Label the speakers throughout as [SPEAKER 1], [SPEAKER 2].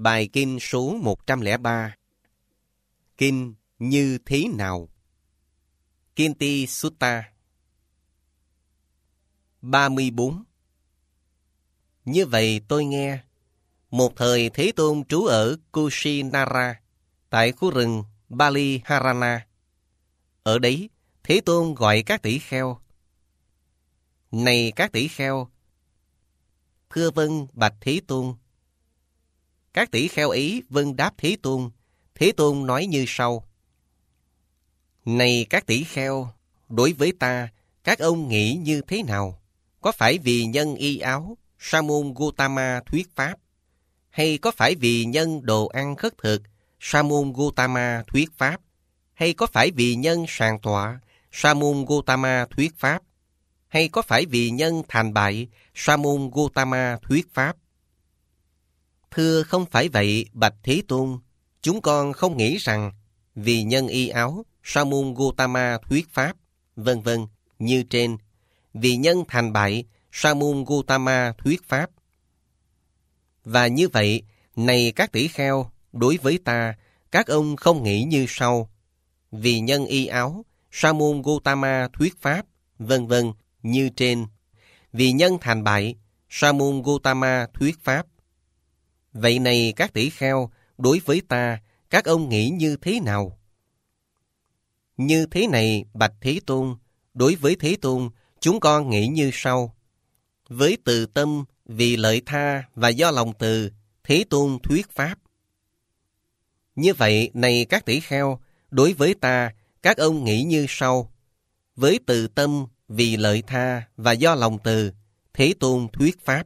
[SPEAKER 1] Bài kinh số 103. Kinh như thế nào? Kinti Sutta 34. Như vậy tôi nghe, một thời Thế Tôn trú ở Kushinara, tại khu rừng Baliharana. Ở đấy, Thế Tôn gọi các tỷ kheo. Này các tỷ kheo, thưa vâng bạch Thế Tôn. Các tỷ kheo ấy vâng đáp Thế Tôn. Thế Tôn nói như sau: Này các tỷ kheo, đối với ta, các ông nghĩ như thế nào? Có phải vì nhân y áo, Sa môn Gotama thuyết pháp? Hay có phải vì nhân đồ ăn khất thực, Sa môn Gotama thuyết pháp? Hay có phải vì nhân sàng tọa, Sa môn Gotama thuyết pháp? Hay có phải vì nhân thành bại, Sa môn Gotama thuyết pháp? Thưa không phải vậy, bạch Thế Tôn. Chúng con không nghĩ rằng vì nhân y áo, Sa môn Gotama thuyết pháp, vân vân, như trên. Vì nhân thành bại, Sa môn Gotama thuyết pháp. Và như vậy, này các tỷ kheo, đối với ta, các ông không nghĩ như sau: vì nhân y áo, Sa môn Gotama thuyết pháp, vân vân, như trên. Vì nhân thành bại, Sa môn Gotama thuyết pháp. Vậy này các tỷ kheo, đối với ta, các ông nghĩ như thế nào? Như thế này, bạch Thế Tôn, đối với Thế Tôn, chúng con nghĩ như sau: với từ tâm, vì lợi tha và do lòng từ, Thế Tôn thuyết pháp. Như vậy, này các tỷ kheo, đối với ta, các ông nghĩ như sau: với từ tâm, vì lợi tha và do lòng từ, Thế Tôn thuyết pháp.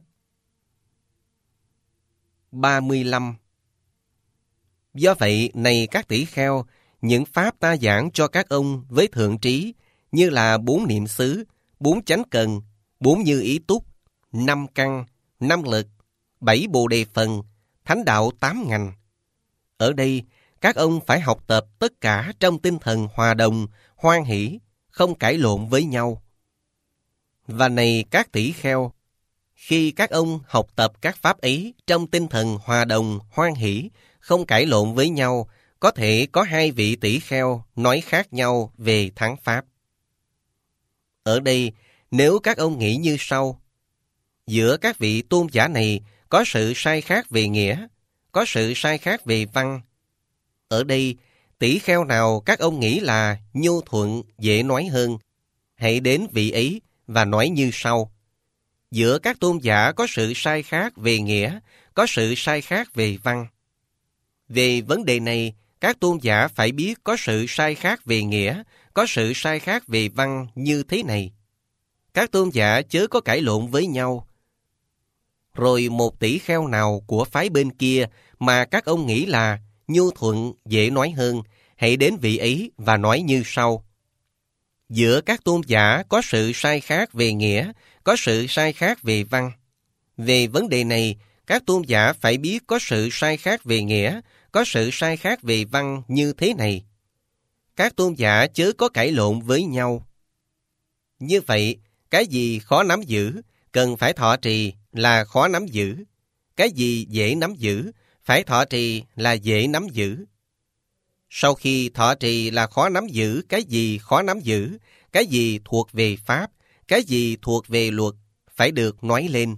[SPEAKER 1] 35. Do vậy, này các tỷ kheo, những pháp ta giảng cho các ông với thượng trí, như là 4 niệm xứ, 4 chánh cần, 4 như ý túc, 5 căn, 5 lực, 7 bồ đề phần, thánh đạo 8 ngành. Ở đây, các ông phải học tập tất cả trong tinh thần hòa đồng, hoan hỷ, không cãi lộn với nhau. Và này các tỷ kheo, khi các ông học tập các pháp ấy trong tinh thần hòa đồng, hoan hỷ, không cãi lộn với nhau, có thể có 2 vị tỷ kheo nói khác nhau về thắng pháp. Ở đây, nếu các ông nghĩ như sau: giữa các vị tôn giả này có sự sai khác về nghĩa, có sự sai khác về văn. Ở đây, tỷ kheo nào các ông nghĩ là nhu thuận, dễ nói hơn, hãy đến vị ấy và nói như sau: giữa các tôn giả có sự sai khác về nghĩa, có sự sai khác về văn. Về vấn đề này, các tôn giả phải biết có sự sai khác về nghĩa, có sự sai khác về văn như thế này. Các tôn giả chớ có cãi lộn với nhau. Rồi một tỷ kheo nào của phái bên kia mà các ông nghĩ là nhu thuận, dễ nói hơn, hãy đến vị ấy và nói như sau: giữa các tôn giả có sự sai khác về nghĩa, có sự sai khác về văn. Về vấn đề này, các tôn giả phải biết có sự sai khác về nghĩa, có sự sai khác về văn như thế này. Các tôn giả chớ có cãi lộn với nhau. Như vậy, cái gì khó nắm giữ, cần phải thọ trì là khó nắm giữ. Cái gì dễ nắm giữ, phải thọ trì là dễ nắm giữ. Sau khi thọ trì là khó nắm giữ, cái gì khó nắm giữ, cái gì thuộc về pháp, cái gì thuộc về luật, phải được nói lên.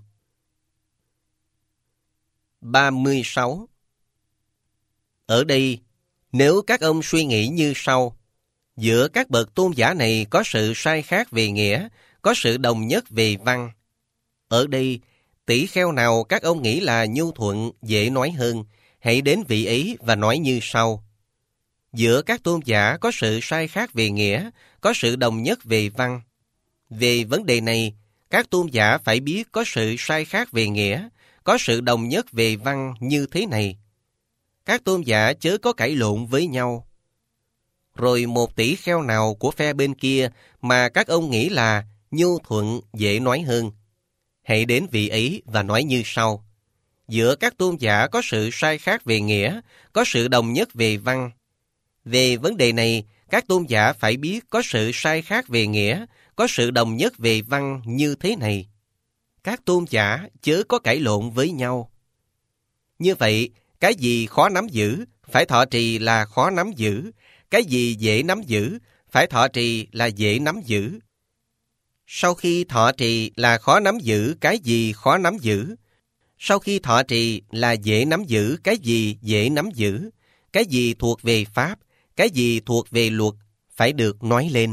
[SPEAKER 1] 36. Ở đây, nếu các ông suy nghĩ như sau: giữa các bậc tôn giả này có sự sai khác về nghĩa, có sự đồng nhất về văn. Ở đây, tỷ kheo nào các ông nghĩ là nhu thuận, dễ nói hơn, hãy đến vị ấy và nói như sau: giữa các tôn giả có sự sai khác về nghĩa, có sự đồng nhất về văn. Về vấn đề này, các tôn giả phải biết có sự sai khác về nghĩa, có sự đồng nhất về văn như thế này. Các tôn giả chớ có cãi lộn với nhau. Rồi một tỷ kheo nào của phe bên kia mà các ông nghĩ là nhu thuận, dễ nói hơn, hãy đến vị ấy và nói như sau: giữa các tôn giả có sự sai khác về nghĩa, có sự đồng nhất về văn. Về vấn đề này, các tôn giả phải biết có sự sai khác về nghĩa, có sự đồng nhất về văn như thế này. Các tôn giả chớ có cãi lộn với nhau. Như vậy, Cái gì khó nắm giữ, phải thọ trì là khó nắm giữ. Cái gì dễ nắm giữ, phải thọ trì là dễ nắm giữ. Sau khi thọ trì là khó nắm giữ cái gì khó nắm giữ. Sau khi thọ trì là dễ nắm giữ cái gì dễ nắm giữ. Cái gì thuộc về pháp, cái gì thuộc về luật, phải được nói lên.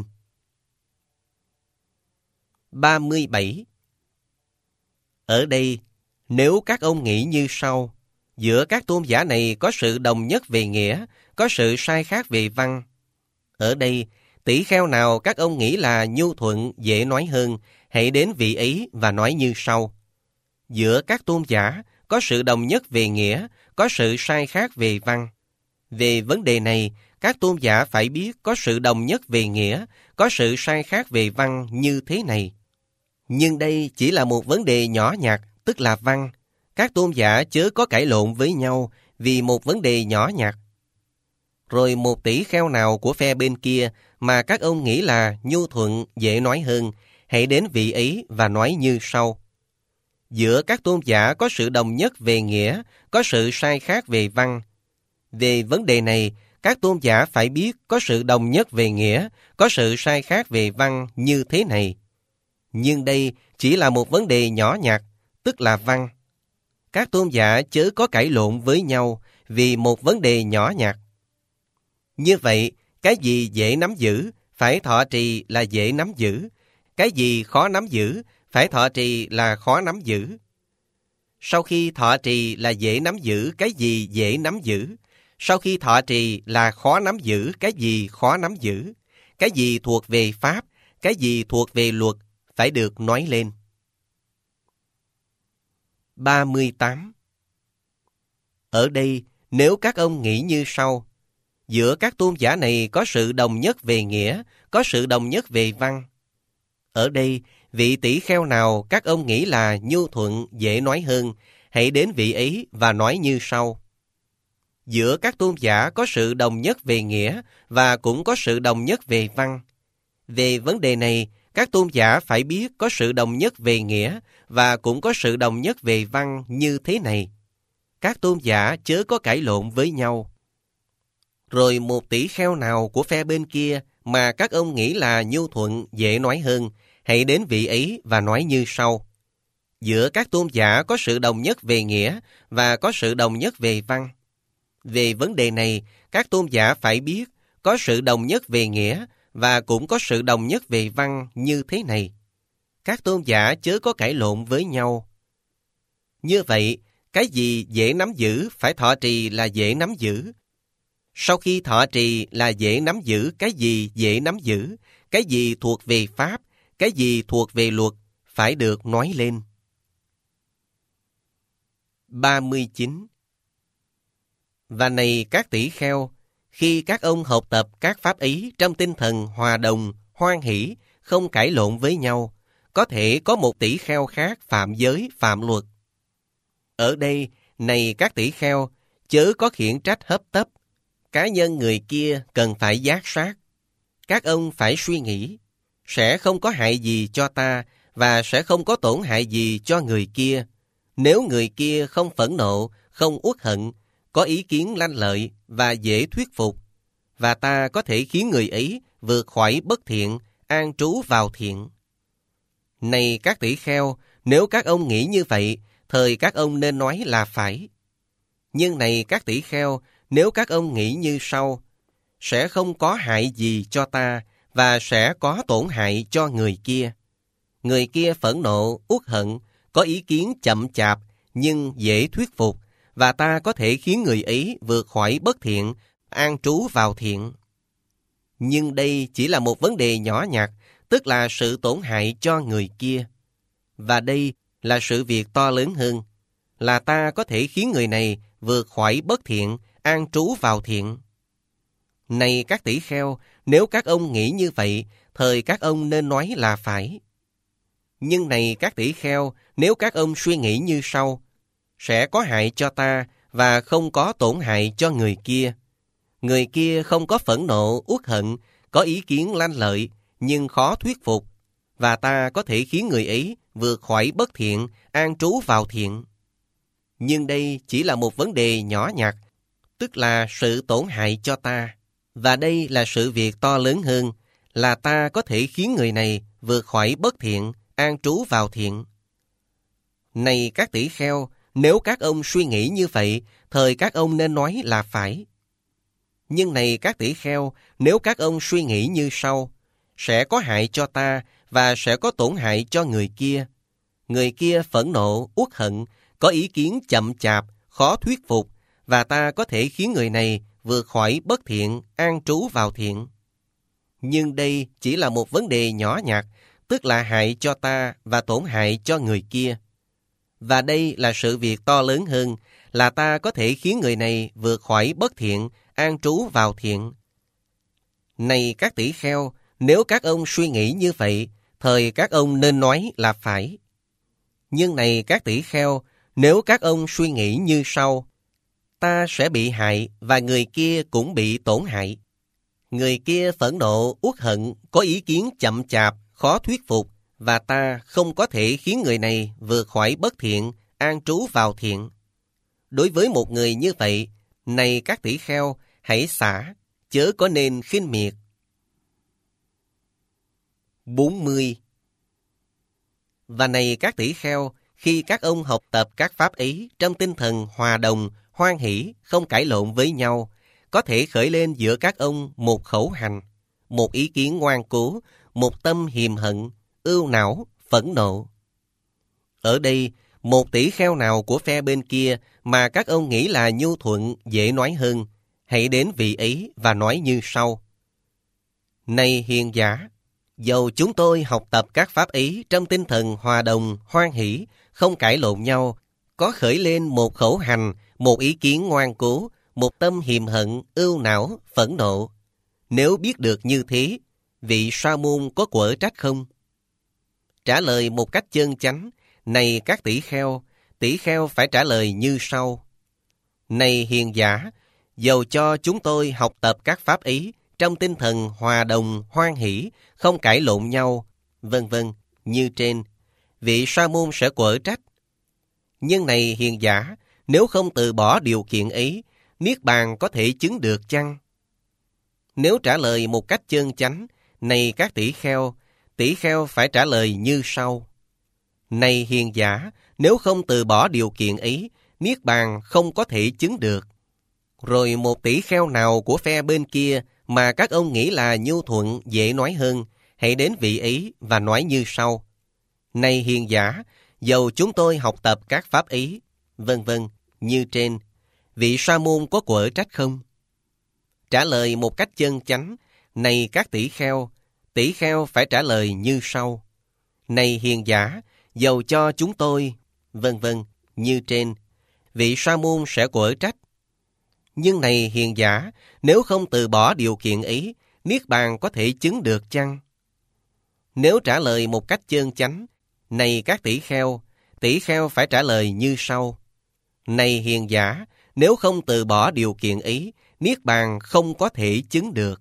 [SPEAKER 1] 37. Ở đây, nếu các ông nghĩ như sau, giữa các tôn giả này có sự đồng nhất về nghĩa, có sự sai khác về văn. Ở đây, tỷ kheo nào các ông nghĩ là nhu thuận, dễ nói hơn, hãy đến vị ấy và nói như sau. Giữa các tôn giả có sự đồng nhất về nghĩa, có sự sai khác về văn. Về vấn đề này, các tôn giả phải biết có sự đồng nhất về nghĩa, có sự sai khác về văn như thế này. Nhưng đây chỉ là một vấn đề nhỏ nhặt, tức là văn. Các tôn giả chớ có cãi lộn với nhau vì một vấn đề nhỏ nhặt. Rồi một tỷ kheo nào của phe bên kia mà các ông nghĩ là nhu thuận, dễ nói hơn, hãy đến vị ấy và nói như sau. Giữa các tôn giả có sự đồng nhất về nghĩa, có sự sai khác về văn. Về vấn đề này, các tôn giả phải biết có sự đồng nhất về nghĩa, có sự sai khác về văn như thế này. Nhưng đây chỉ là một vấn đề nhỏ nhặt, tức là văn. Các tôn giả chớ có cãi lộn với nhau vì một vấn đề nhỏ nhặt. Như vậy, cái gì dễ nắm giữ, phải thọ trì là dễ nắm giữ. Cái gì khó nắm giữ, phải thọ trì là khó nắm giữ. Sau khi thọ trì là dễ nắm giữ cái gì dễ nắm giữ. Sau khi thọ trì là khó nắm giữ cái gì khó nắm giữ. Cái gì thuộc về pháp, cái gì thuộc về luật, phải được nói lên. 38. Ở đây, nếu các ông nghĩ như sau, giữa các tôn giả này có sự đồng nhất về nghĩa, có sự đồng nhất về văn. Ở đây, vị tỷ kheo nào các ông nghĩ là nhu thuận, dễ nói hơn, hãy đến vị ấy và nói như sau. Giữa các tôn giả có sự đồng nhất về nghĩa và cũng có sự đồng nhất về văn. Về vấn đề này, các tôn giả phải biết có sự đồng nhất về nghĩa và cũng có sự đồng nhất về văn như thế này. Các tôn giả chớ có cãi lộn với nhau. Rồi một tỷ kheo nào của phe bên kia mà các ông nghĩ là nhu thuận, dễ nói hơn, hãy đến vị ấy và nói như sau. Giữa các tôn giả có sự đồng nhất về nghĩa và có sự đồng nhất về văn. Về vấn đề này, các tôn giả phải biết có sự đồng nhất về nghĩa và cũng có sự đồng nhất về văn như thế này. Các tôn giả chớ có cãi lộn với nhau. Như vậy, cái gì dễ nắm giữ phải thọ trì là dễ nắm giữ. Sau khi thọ trì là dễ nắm giữ cái gì dễ nắm giữ, cái gì thuộc về pháp, cái gì thuộc về luật, phải được nói lên. 39. Và này các tỷ kheo, khi các ông học tập các pháp ý trong tinh thần hòa đồng, hoan hỷ, không cãi lộn với nhau, có thể có một tỷ kheo khác phạm giới, phạm luật. Ở đây, này các tỷ kheo, chớ có khiển trách hấp tấp. Cá nhân người kia cần phải giác sát. Các ông phải suy nghĩ, sẽ không có hại gì cho ta và sẽ không có tổn hại gì cho người kia. Nếu người kia không phẫn nộ, không uất hận, có ý kiến lanh lợi và dễ thuyết phục, và ta có thể khiến người ấy vượt khỏi bất thiện, an trú vào thiện. Này các tỷ kheo, nếu các ông nghĩ như vậy, thời các ông nên nói là phải. Nhưng này các tỷ kheo, nếu các ông nghĩ như sau, sẽ không có hại gì cho ta và sẽ có tổn hại cho người kia. Người kia phẫn nộ, uất hận, có ý kiến chậm chạp nhưng dễ thuyết phục, và ta có thể khiến người ấy vượt khỏi bất thiện, an trú vào thiện. Nhưng đây chỉ là một vấn đề nhỏ nhặt, tức là sự tổn hại cho người kia. Và đây là sự việc to lớn hơn, là ta có thể khiến người này vượt khỏi bất thiện, an trú vào thiện. Này các tỷ kheo, nếu các ông nghĩ như vậy, thời các ông nên nói là phải. Nhưng này các tỷ kheo, nếu các ông suy nghĩ như sau, sẽ có hại cho ta và không có tổn hại cho người kia. Người kia không có phẫn nộ, uất hận, có ý kiến lanh lợi, nhưng khó thuyết phục, và ta có thể khiến người ấy vượt khỏi bất thiện, an trú vào thiện. Nhưng đây chỉ là một vấn đề nhỏ nhặt, tức là sự tổn hại cho ta. Và đây là sự việc to lớn hơn, là ta có thể khiến người này vượt khỏi bất thiện, an trú vào thiện. Này các tỷ kheo, nếu các ông suy nghĩ như vậy, thời các ông nên nói là phải. Nhưng này các tỷ kheo, nếu các ông suy nghĩ như sau, sẽ có hại cho ta và sẽ có tổn hại cho người kia. Người kia phẫn nộ, uất hận, có ý kiến chậm chạp, khó thuyết phục, và ta có thể khiến người này vượt khỏi bất thiện, an trú vào thiện. Nhưng đây chỉ là một vấn đề nhỏ nhặt, tức là hại cho ta và tổn hại cho người kia. Và đây là sự việc to lớn hơn, là ta có thể khiến người này vượt khỏi bất thiện, an trú vào thiện. Này các tỷ kheo, nếu các ông suy nghĩ như vậy, thời các ông nên nói là phải. Nhưng này các tỷ kheo, nếu các ông suy nghĩ như sau, ta sẽ bị hại và người kia cũng bị tổn hại. Người kia phẫn nộ, uất hận, có ý kiến chậm chạp, khó thuyết phục, và ta không có thể khiến người này vượt khỏi bất thiện, an trú vào thiện. Đối với một người như vậy, này các tỷ kheo, hãy xả, chớ có nên khinh miệt. 40. Và này các tỷ kheo, khi các ông học tập các pháp ấy trong tinh thần hòa đồng, hoan hỷ, không cãi lộn với nhau, có thể khởi lên giữa các ông một khẩu hành, một ý kiến ngoan cố, một tâm hiềm hận, ưu não, phẫn nộ. Ở đây, một tỷ kheo nào của phe bên kia mà các ông nghĩ là nhu thuận, dễ nói hơn, hãy đến vị ấy và nói như sau. Này hiền giả, dầu chúng tôi học tập các pháp ấy trong tinh thần hòa đồng, hoan hỷ, không cãi lộn nhau, có khởi lên một khẩu hành, một ý kiến ngoan cố, một tâm hiềm hận, ưu não, phẫn nộ. Nếu biết được như thế, vị sa môn có quở trách không? Trả lời một cách chân chánh, này các tỷ kheo phải trả lời như sau. Này hiền giả, dầu cho chúng tôi học tập các pháp ấy trong tinh thần hòa đồng, hoan hỷ, không cãi lộn nhau, vân vân, như trên, vị sa môn sẽ quở trách. Nhưng này hiền giả, nếu không từ bỏ điều kiện ấy, niết bàn có thể chứng được chăng? Nếu trả lời một cách chân chánh, này các tỷ kheo phải trả lời như sau. Này hiền giả, nếu không từ bỏ điều kiện ấy, niết bàn không có thể chứng được. Rồi một tỷ kheo nào của phe bên kia mà các ông nghĩ là nhu thuận, dễ nói hơn, hãy đến vị ấy và nói như sau. Này hiền giả, dầu chúng tôi học tập các pháp ấy, vân vân, như trên, vị sa môn có quở trách không? Trả lời một cách chân chánh, này các tỷ kheo phải trả lời như sau. Này hiền giả, dầu cho chúng tôi, vân vân, như trên, vị sa môn sẽ quở trách. Nhưng này hiền giả, nếu không từ bỏ điều kiện ấy, niết bàn có thể chứng được chăng? Nếu trả lời một cách chân chánh, này các tỷ kheo phải trả lời như sau. Này hiền giả, nếu không từ bỏ điều kiện ấy, niết bàn không có thể chứng được.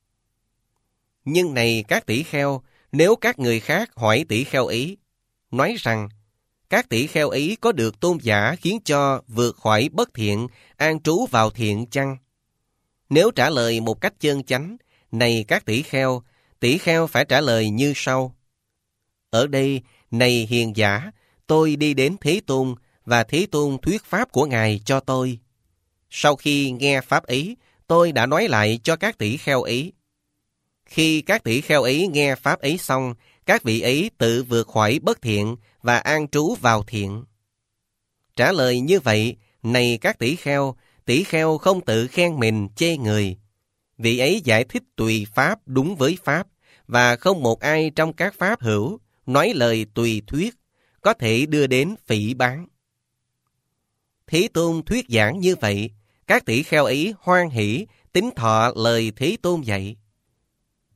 [SPEAKER 1] Nhưng này các tỷ kheo, nếu các người khác hỏi tỷ kheo ấy, nói rằng, các tỷ kheo ấy có được tôn giả khiến cho vượt khỏi bất thiện, an trú vào thiện chăng? Nếu trả lời một cách chân chánh, này các tỷ kheo phải trả lời như sau. Ở đây, này hiền giả, tôi đi đến Thế Tôn, và Thế Tôn thuyết pháp của Ngài cho tôi. Sau khi nghe pháp ấy, tôi đã nói lại cho các tỷ kheo ấy. Khi các tỷ kheo ấy nghe pháp ấy xong, các vị ấy tự vượt khỏi bất thiện và an trú vào thiện. Trả lời như vậy, này các tỷ kheo không tự khen mình chê người. Vị ấy giải thích tùy pháp đúng với pháp, và không một ai trong các pháp hữu nói lời tùy thuyết, có thể đưa đến phỉ báng. Thế Tôn thuyết giảng như vậy, các tỷ kheo ấy hoan hỷ, tín thọ lời Thế Tôn dạy.